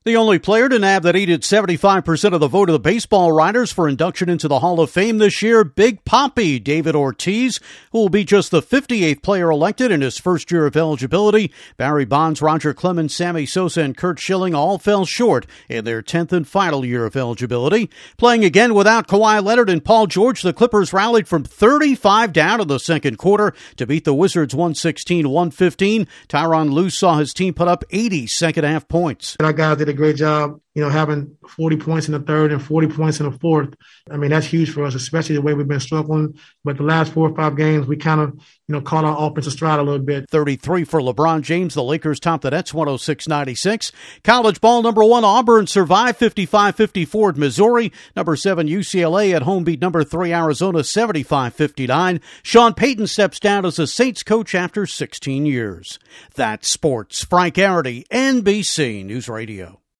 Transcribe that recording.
The only player to nab that needed 75% of the vote of the baseball writers for induction into the Hall of Fame this year, Big Papi David Ortiz, who will be just the 58th player elected in his first year of eligibility. Barry Bonds, Roger Clemens, Sammy Sosa, and Curt Schilling all fell short in their 10th and final year of eligibility. Playing again without Kawhi Leonard and Paul George, the Clippers rallied from 35 down in the second quarter to beat the Wizards 116-115. Tyronn Lue saw his team put up 80 second-half points. Our guys did a great job, having 40 points in the third and 40 points in the fourth. I mean, that's huge for us, especially the way we've been struggling. But the last 4 or 5 games, we kind of, caught our offensive stride a little bit. 33 for LeBron James. The Lakers topped the Nets 106-96. College ball, number 1 Auburn survived 55-54 at Missouri. Number 7 UCLA at home beat number 3 Arizona 75-59. Sean Payton steps down as a Saints coach after 16 years. That's sports. Frank Arity, NBC News Radio.